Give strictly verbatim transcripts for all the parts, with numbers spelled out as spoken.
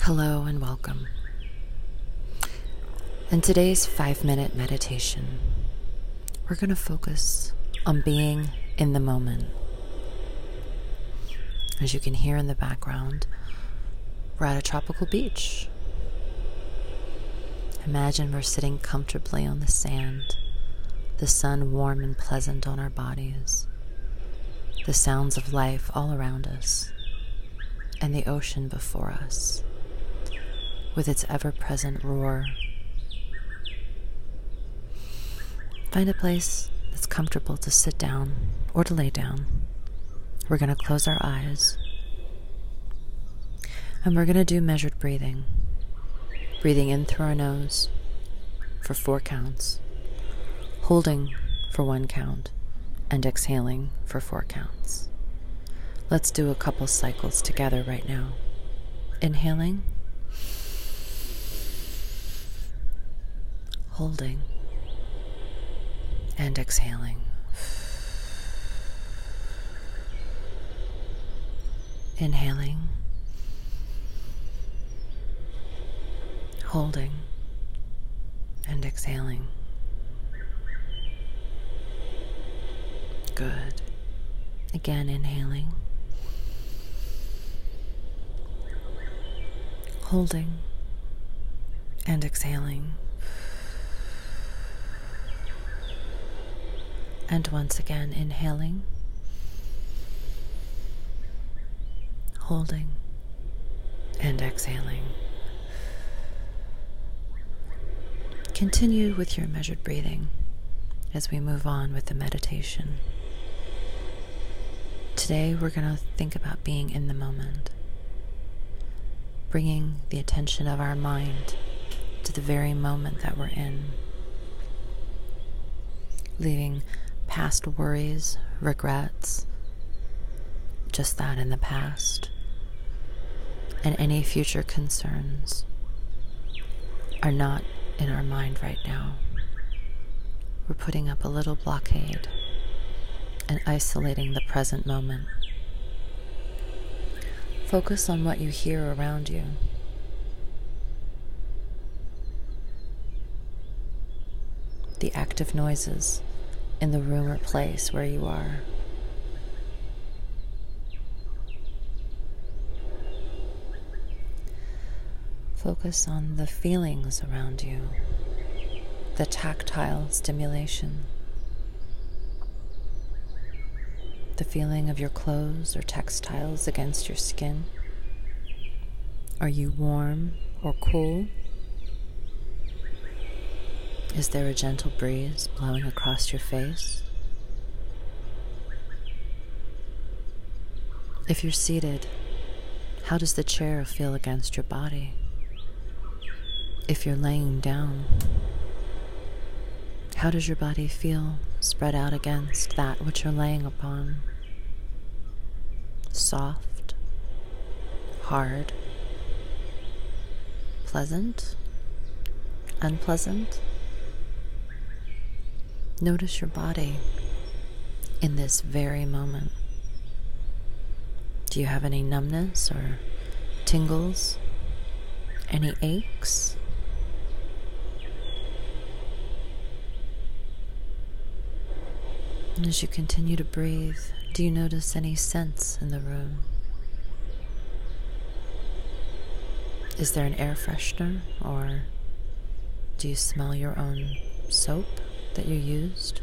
Hello and welcome. In today's five-minute meditation, we're going to focus on being in the moment. As you can hear in the background, we're at a tropical beach. Imagine we're sitting comfortably on the sand, the sun warm and pleasant on our bodies, the sounds of life all around us, and the ocean before us, with its ever-present roar. Find a place that's comfortable to sit down or to lay down. We're going to close our eyes, and we're going to do measured breathing. Breathing in through our nose for four counts, holding for one count, and exhaling for four counts. Let's do a couple cycles together right now. Inhaling, holding, and exhaling. Inhaling, holding, and exhaling. Good. Again, inhaling, holding, and exhaling. And once again, inhaling, holding, and exhaling. Continue with your measured breathing as we move on with the meditation. Today, we're going to think about being in the moment, bringing the attention of our mind to the very moment that we're in, leaving past worries, regrets, just that in the past, and any future concerns are not in our mind right now. We're putting up a little blockade and isolating the present moment. Focus on what you hear around you. The active noises in the room or place where you are. Focus on the feelings around you, the tactile stimulation, the feeling of your clothes or textiles against your skin. Are you warm or cool? Is there a gentle breeze blowing across your face? If you're seated, how does the chair feel against your body? If you're laying down, how does your body feel spread out against that which you're laying upon? Soft, hard, pleasant, unpleasant? Notice your body in this very moment. Do you have any numbness or tingles? Any aches? And as you continue to breathe, do you notice any scents in the room? Is there an air freshener, or do you smell your own soap that you used?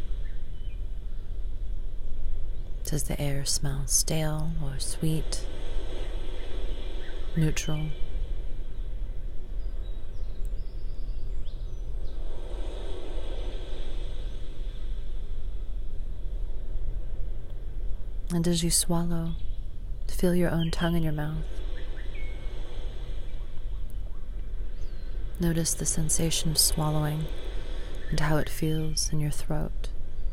Does the air smell stale or sweet, neutral? And as you swallow, feel your own tongue in your mouth. Notice the sensation of swallowing and how it feels in your throat.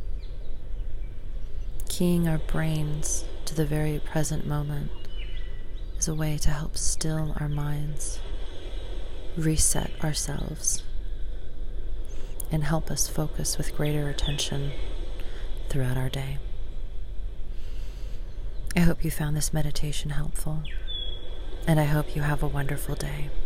Keying our brains to the very present moment is a way to help still our minds, reset ourselves, and help us focus with greater attention throughout our day. I hope you found this meditation helpful. and I hope you have a wonderful day.